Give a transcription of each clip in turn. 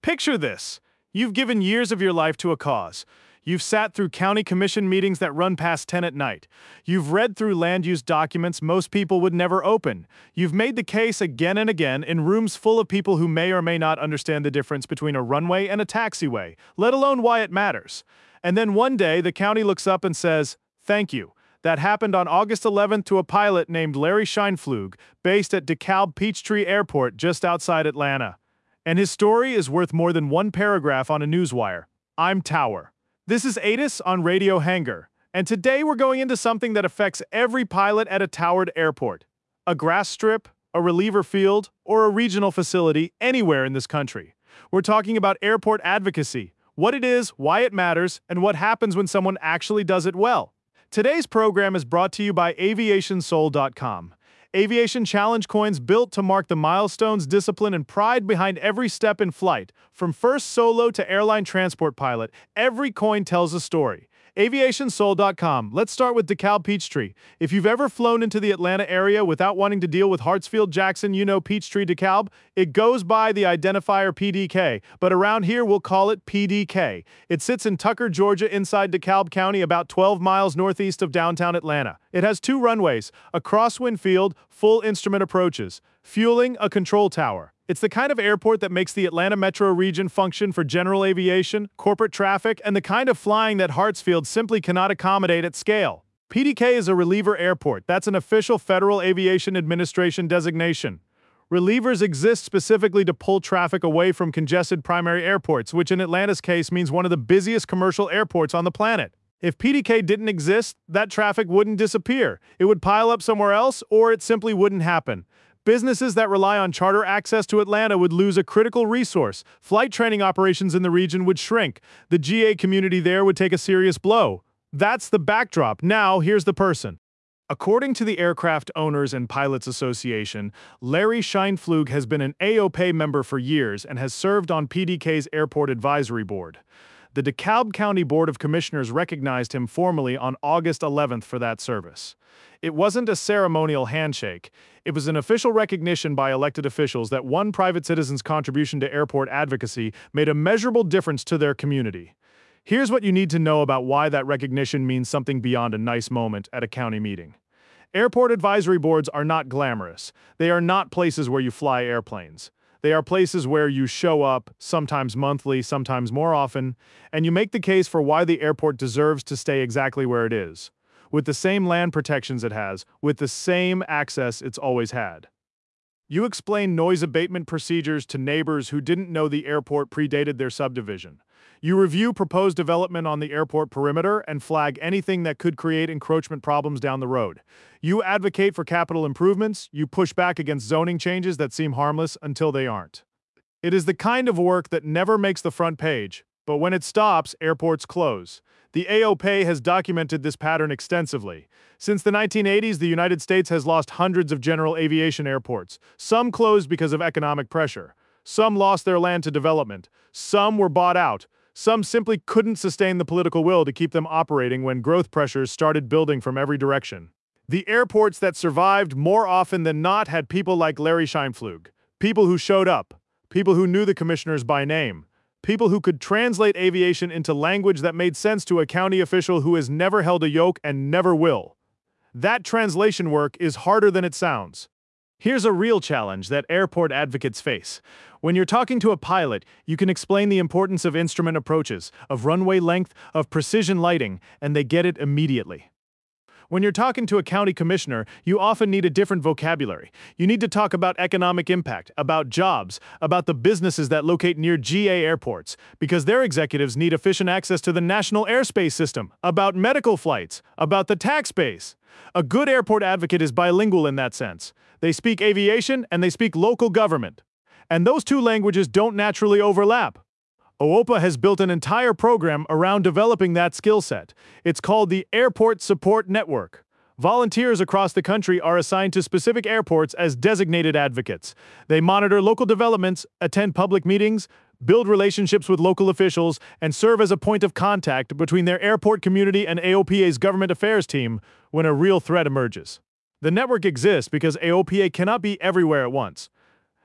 Picture this. You've given years of your life to a cause. You've sat through county commission meetings that run past 10 at night. You've read through land use documents most people would never open. You've made the case again and again in rooms full of people who may or may not understand the difference between a runway and a taxiway, let alone why it matters. And then one day, the county looks up and says, "Thank you." That happened on August 11th to a pilot named Larry Scheinflug, based at DeKalb Peachtree Airport just outside Atlanta. And his story is worth more than one paragraph on a newswire. I'm Tower. This is ATIS on Radio Hangar, and today we're going into something that affects every pilot at a towered airport. A grass strip, a reliever field, or a regional facility anywhere in this country. We're talking about airport advocacy, what it is, why it matters, and what happens when someone actually does it well. Today's program is brought to you by AviationSoul.com. Aviation challenge coins built to mark the milestones, discipline, and pride behind every step in flight. From first solo to airline transport pilot, every coin tells a story. AviationSoul.com. Let's start with DeKalb Peachtree. If you've ever flown into the Atlanta area without wanting to deal with Hartsfield-Jackson, you know Peachtree DeKalb. It goes by the identifier PDK, but around here we'll call it PDK. It sits in Tucker, Georgia, inside DeKalb County, about 12 miles northeast of downtown Atlanta. It has two runways, a crosswind field, full instrument approaches, fueling, a control tower. It's the kind of airport that makes the Atlanta metro region function for general aviation, corporate traffic, and the kind of flying that Hartsfield simply cannot accommodate at scale. PDK is a reliever airport. That's an official Federal Aviation Administration designation. Relievers exist specifically to pull traffic away from congested primary airports, which in Atlanta's case means one of the busiest commercial airports on the planet. If PDK didn't exist, that traffic wouldn't disappear. It would pile up somewhere else, or it simply wouldn't happen. Businesses that rely on charter access to Atlanta would lose a critical resource. Flight training operations in the region would shrink. The GA community there would take a serious blow. That's the backdrop. Now, here's the person. According to the Aircraft Owners and Pilots Association, Larry Scheinflug has been an AOPA member for years and has served on PDK's Airport Advisory Board. The DeKalb County Board of Commissioners recognized him formally on August 11th for that service. It wasn't a ceremonial handshake. It was an official recognition by elected officials that one private citizen's contribution to airport advocacy made a measurable difference to their community. Here's what you need to know about why that recognition means something beyond a nice moment at a county meeting. Airport advisory boards are not glamorous. They are not places where you fly airplanes. They are places where you show up, sometimes monthly, sometimes more often, and you make the case for why the airport deserves to stay exactly where it is, with the same land protections it has, with the same access it's always had. You explain noise abatement procedures to neighbors who didn't know the airport predated their subdivision. You review proposed development on the airport perimeter and flag anything that could create encroachment problems down the road. You advocate for capital improvements. You push back against zoning changes that seem harmless until they aren't. It is the kind of work that never makes the front page, but when it stops, airports close. The AOPA has documented this pattern extensively. Since the 1980s, the United States has lost hundreds of general aviation airports. Some closed because of economic pressure. Some lost their land to development. Some were bought out. Some simply couldn't sustain the political will to keep them operating when growth pressures started building from every direction. The airports that survived more often than not had people like Larry Scheinflug, people who showed up, people who knew the commissioners by name, people who could translate aviation into language that made sense to a county official who has never held a yoke and never will. That translation work is harder than it sounds. Here's a real challenge that airport advocates face. When you're talking to a pilot, you can explain the importance of instrument approaches, of runway length, of precision lighting, and they get it immediately. When you're talking to a county commissioner, you often need a different vocabulary. You need to talk about economic impact, about jobs, about the businesses that locate near GA airports, because their executives need efficient access to the national airspace system, about medical flights, about the tax base. A good airport advocate is bilingual in that sense. They speak aviation and they speak local government. And those two languages don't naturally overlap. OOPA has built an entire program around developing that skill set. It's called the Airport Support Network. Volunteers across the country are assigned to specific airports as designated advocates. They monitor local developments, attend public meetings, build relationships with local officials, and serve as a point of contact between their airport community and AOPA's government affairs team when a real threat emerges. The network exists because AOPA cannot be everywhere at once.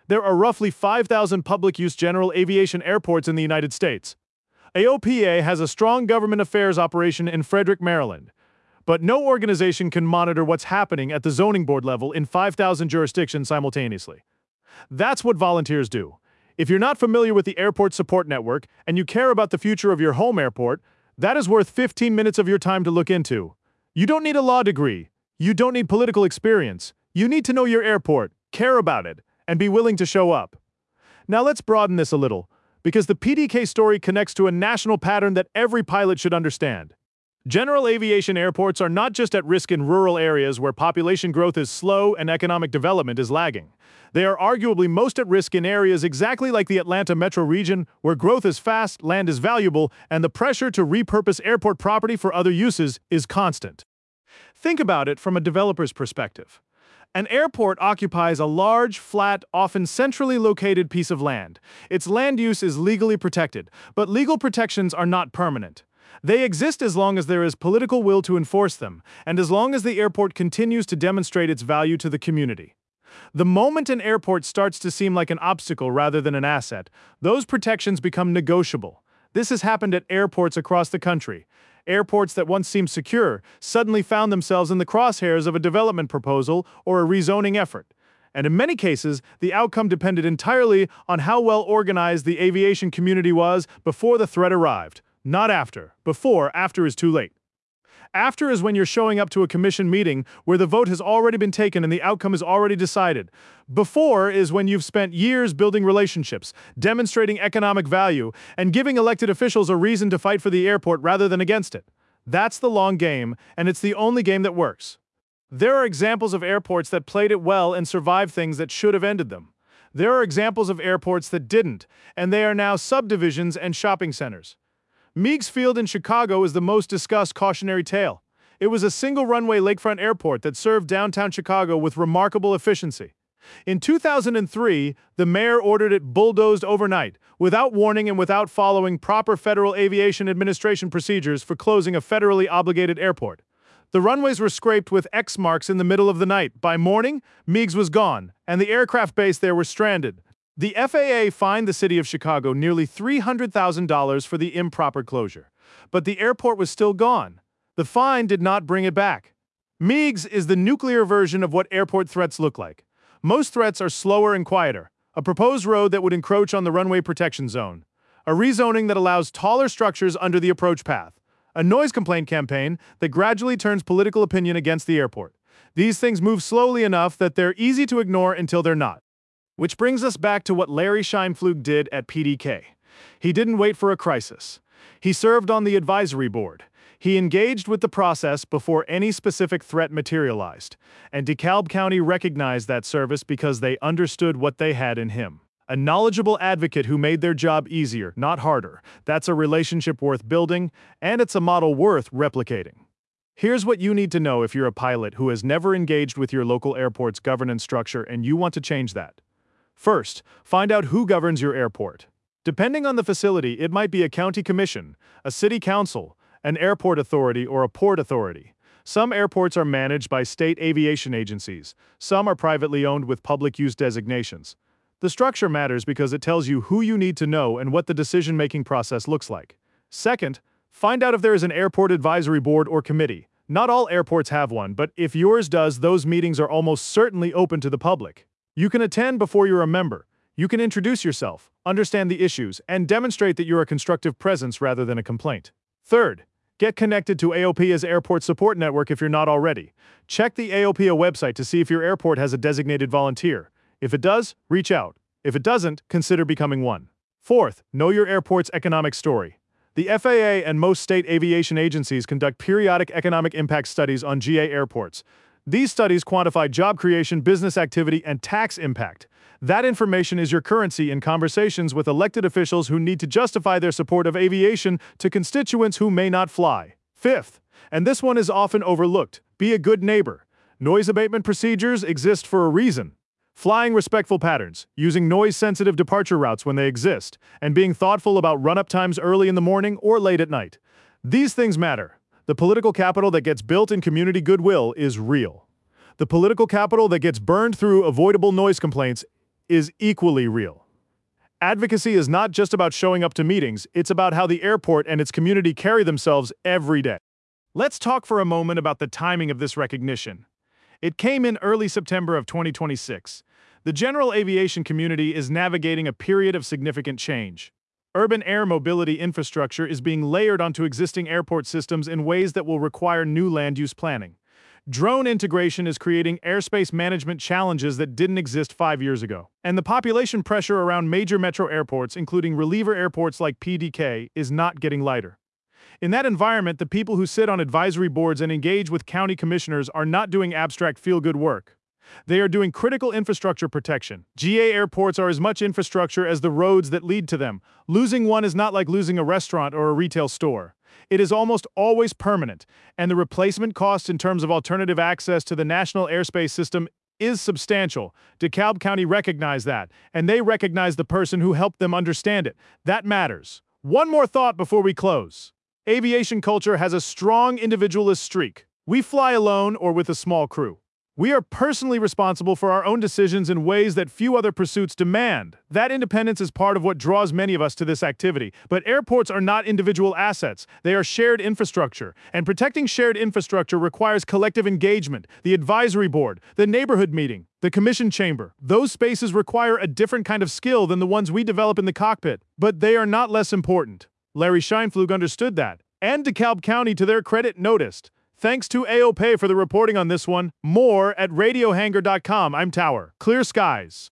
There are roughly 5,000 public-use general aviation airports in the United States. AOPA has a strong government affairs operation in Frederick, Maryland. But no organization can monitor what's happening at the zoning board level in 5,000 jurisdictions simultaneously. That's what volunteers do. If you're not familiar with the Airport Support Network and you care about the future of your home airport, that is worth 15 minutes of your time to look into. You don't need a law degree. You don't need political experience. You need to know your airport, care about it, and be willing to show up. Now let's broaden this a little, because the PDK story connects to a national pattern that every pilot should understand. General aviation airports are not just at risk in rural areas where population growth is slow and economic development is lagging. They are arguably most at risk in areas exactly like the Atlanta metro region, where growth is fast, land is valuable, and the pressure to repurpose airport property for other uses is constant. Think about it from a developer's perspective. An airport occupies a large, flat, often centrally located piece of land. Its land use is legally protected, but legal protections are not permanent. They exist as long as there is political will to enforce them, and as long as the airport continues to demonstrate its value to the community. The moment an airport starts to seem like an obstacle rather than an asset, those protections become negotiable. This has happened at airports across the country. Airports that once seemed secure suddenly found themselves in the crosshairs of a development proposal or a rezoning effort. And in many cases, the outcome depended entirely on how well organized the aviation community was before the threat arrived. Not after. After is too late. After is when you're showing up to a commission meeting where the vote has already been taken and the outcome is already decided. Before is when you've spent years building relationships, demonstrating economic value, and giving elected officials a reason to fight for the airport rather than against it. That's the long game, and it's the only game that works. There are examples of airports that played it well and survived things that should have ended them. There are examples of airports that didn't, and they are now subdivisions and shopping centers. Meigs Field in Chicago is the most discussed cautionary tale. It was a single-runway lakefront airport that served downtown Chicago with remarkable efficiency. In 2003, the mayor ordered it bulldozed overnight, without warning and without following proper Federal Aviation Administration procedures for closing a federally obligated airport. The runways were scraped with X marks in the middle of the night. By morning, Meigs was gone, and the aircraft base there was stranded. The FAA fined the city of Chicago nearly $300,000 for the improper closure, but the airport was still gone. The fine did not bring it back. Meigs is the nuclear version of what airport threats look like. Most threats are slower and quieter. A proposed road that would encroach on the runway protection zone. A rezoning that allows taller structures under the approach path. A noise complaint campaign that gradually turns political opinion against the airport. These things move slowly enough that they're easy to ignore until they're not. Which brings us back to what Larry Scheinpflug did at PDK. He didn't wait for a crisis. He served on the advisory board. He engaged with the process before any specific threat materialized. And DeKalb County recognized that service because they understood what they had in him. A knowledgeable advocate who made their job easier, not harder. That's a relationship worth building, and it's a model worth replicating. Here's what you need to know if you're a pilot who has never engaged with your local airport's governance structure and you want to change that. First, find out who governs your airport. Depending on the facility, it might be a county commission, a city council, an airport authority, or a port authority. Some airports are managed by state aviation agencies. Some are privately owned with public use designations. The structure matters because it tells you who you need to know and what the decision-making process looks like. Second, find out if there is an airport advisory board or committee. Not all airports have one, but if yours does, those meetings are almost certainly open to the public. You can attend before you're a member. You can introduce yourself, understand the issues, and demonstrate that you're a constructive presence rather than a complaint. Third, get connected to AOPA's Airport Support Network if you're not already. Check the AOPA website to see if your airport has a designated volunteer. If it does, reach out. If it doesn't, consider becoming one. Fourth, know your airport's economic story. The FAA and most state aviation agencies conduct periodic economic impact studies on GA airports. These studies quantify job creation, business activity, and tax impact. That information is your currency in conversations with elected officials who need to justify their support of aviation to constituents who may not fly. Fifth, and this one is often overlooked, be a good neighbor. Noise abatement procedures exist for a reason. Flying respectful patterns, using noise-sensitive departure routes when they exist, and being thoughtful about run-up times early in the morning or late at night. These things matter. The political capital that gets built in community goodwill is real. The political capital that gets burned through avoidable noise complaints is equally real. Advocacy is not just about showing up to meetings, it's about how the airport and its community carry themselves every day. Let's talk for a moment about the timing of this recognition. It came in early September of 2026. The general aviation community is navigating a period of significant change. Urban air mobility infrastructure is being layered onto existing airport systems in ways that will require new land use planning. Drone integration is creating airspace management challenges that didn't exist 5 years ago. And the population pressure around major metro airports, including reliever airports like PDK, is not getting lighter. In that environment, the people who sit on advisory boards and engage with county commissioners are not doing abstract feel-good work. They are doing critical infrastructure protection. GA airports are as much infrastructure as the roads that lead to them. Losing one is not like losing a restaurant or a retail store. It is almost always permanent, and the replacement cost in terms of alternative access to the national airspace system is substantial. DeKalb County recognized that, and they recognize the person who helped them understand it. That matters. One more thought before we close. Aviation culture has a strong individualist streak. We fly alone or with a small crew. We are personally responsible for our own decisions in ways that few other pursuits demand. That independence is part of what draws many of us to this activity. But airports are not individual assets. They are shared infrastructure. And protecting shared infrastructure requires collective engagement, the advisory board, the neighborhood meeting, the commission chamber. Those spaces require a different kind of skill than the ones we develop in the cockpit. But they are not less important. Larry Scheinflug understood that. And DeKalb County, to their credit, noticed. Thanks to AOPay for the reporting on this one. More at radiohangar.com. I'm Tower. Clear skies.